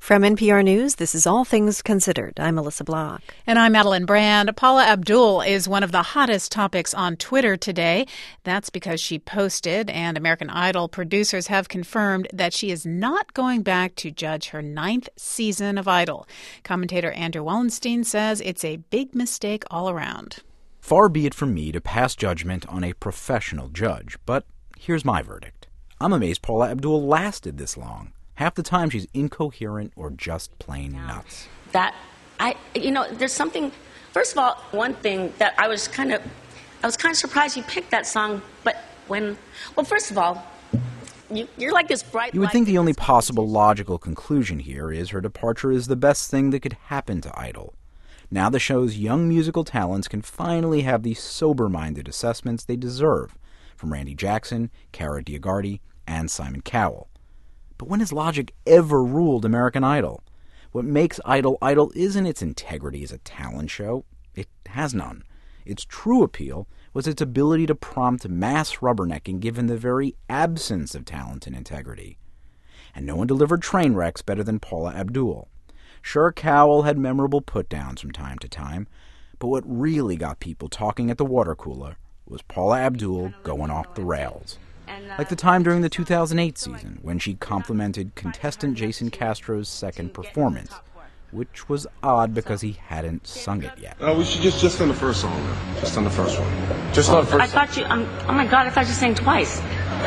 From NPR News, this is All Things Considered. I'm Melissa Block. And I'm Madeline Brand. Paula Abdul is one of the hottest topics on Twitter today. That's because she posted, and American Idol producers have confirmed that she is not going back to judge her 9th season of Idol. Commentator Andrew Wallenstein says it's a big mistake all around. Far be it from me to pass judgment on a professional judge, but here's my verdict. I'm amazed Paula Abdul lasted this long. Half the time she's incoherent or just plain nuts. There's something, first of all, one thing that I was kind of surprised you picked that song, but first of all, you're like this bright light. You would think the only possible logical conclusion here is her departure is the best thing that could happen to Idol. Now the show's young musical talents can finally have the sober-minded assessments they deserve from Randy Jackson, Kara DioGuardi, and Simon Cowell. But when has logic ever ruled American Idol? What makes Idol Idol isn't its integrity as a talent show. It has none. Its true appeal was its ability to prompt mass rubbernecking given the very absence of talent and integrity. And no one delivered train wrecks better than Paula Abdul. Sure, Cowell had memorable put-downs from time to time, but what really got people talking at the water cooler was Paula Abdul going off the rails. Like the time during the 2008 season when she complimented contestant Jason Castro's second performance, which was odd because he hadn't sung it yet. We should just on the first song now. Just on the first one. Just on the first I thought you, oh my God, I thought you sang twice.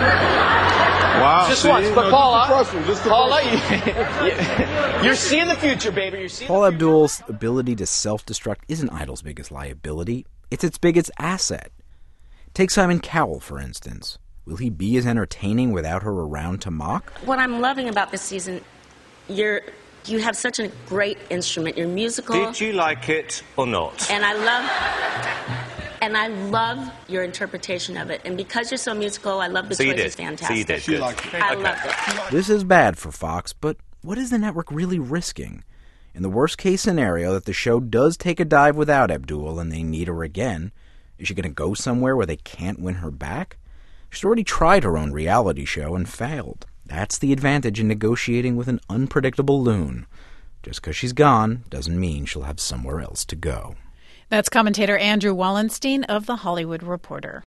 Wow. Just once, but Paula, you're seeing the future, baby. Paula Abdul's ability to self-destruct isn't Idol's biggest liability. It's its biggest asset. Take Simon Cowell, for instance. Will he be as entertaining without her around to mock? What I'm loving about this season, you have such a great instrument. You're musical. Did you like it or not? And I love your interpretation of it. And because you're so musical, I love the choice. It's fantastic. So you did. She liked it. I loved it. This is bad for Fox, but what is the network really risking? In the worst-case scenario that the show does take a dive without Abdul and they need her again, is she going to go somewhere where they can't win her back? She's already tried her own reality show and failed. That's the advantage in negotiating with an unpredictable loon. Just because she's gone doesn't mean she'll have somewhere else to go. That's commentator Andrew Wallenstein of The Hollywood Reporter.